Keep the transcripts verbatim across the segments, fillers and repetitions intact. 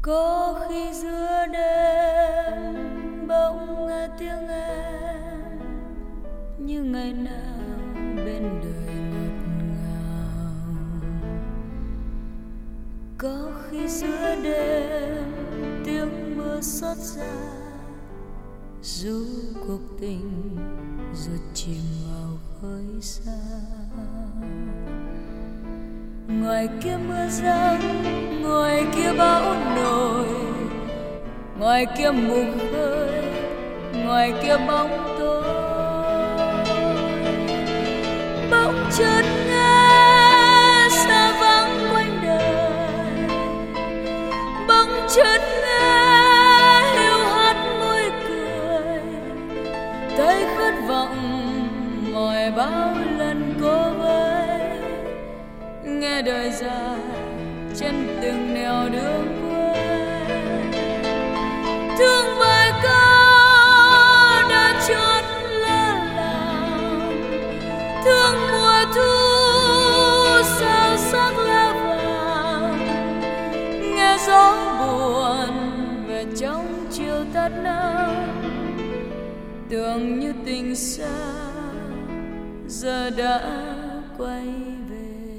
Có khi giữa đêm bỗng nghe tiếng em như ngày nào bên đời ngọt ngào. Có khi giữa đêm tiếng mưa xót xa, dù cuộc tình rồi chìm vào khơi xa. Ngoài kia mưa giăng, ngoài kia bão nổi, ngoài kia mù khơi, ngoài kia bóng tối. Bỗng chợt nghe xa vắng quanh đời, bỗng chợt nghe hiu hắt môi cười, thấy khát vọng mỏi bao lần cố với. Nghe đời dài trên từng nẻo đường quê, thương bài ca đã chót lỡ làng, thương mùa thu sao sắc lá vàng. Nghe gió buồn về trong chiều tắt nắng, tưởng như tình xa giờ đã quay về.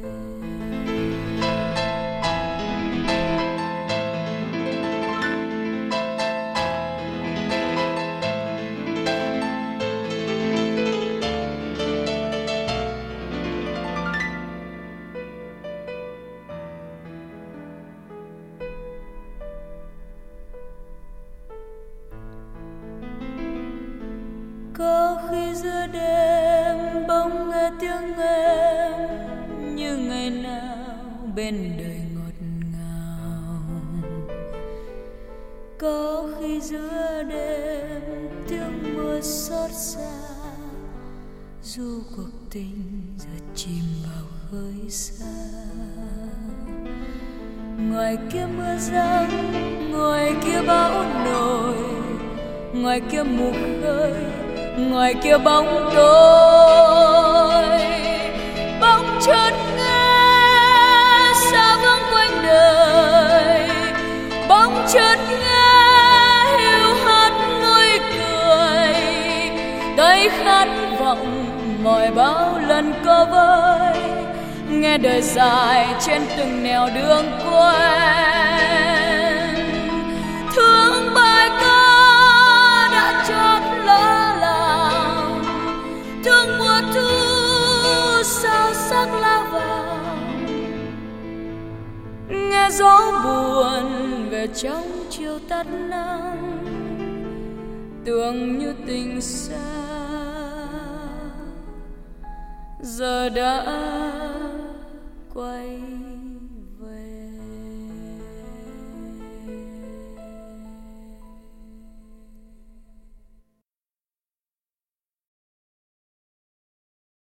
Có khi giữa đêm bỗng nghe tiếng em như ngày nào bên đời ngọt ngào. Có khi giữa đêm tiếng mưa xót xa, dù cuộc tình giờ chìm vào khơi xa. Ngoài kia mưa giăng, ngoài kia bão nổi, ngoài kia mù khơi, ngoài kia bóng tối. Bỗng chợt nghe xa vắng quanh đời, bỗng chợt nghe hiu hắt môi cười, thấy khát vọng mỏi bao lần có với. Nghe đời dài trên từng nẻo đường quen, thương bài ca đã chót lỡ làng, thương mùa thu sao sắc lá vàng. Nghe gió buồn về trong chiều tắt nắng, tưởng như tình xa giờ đã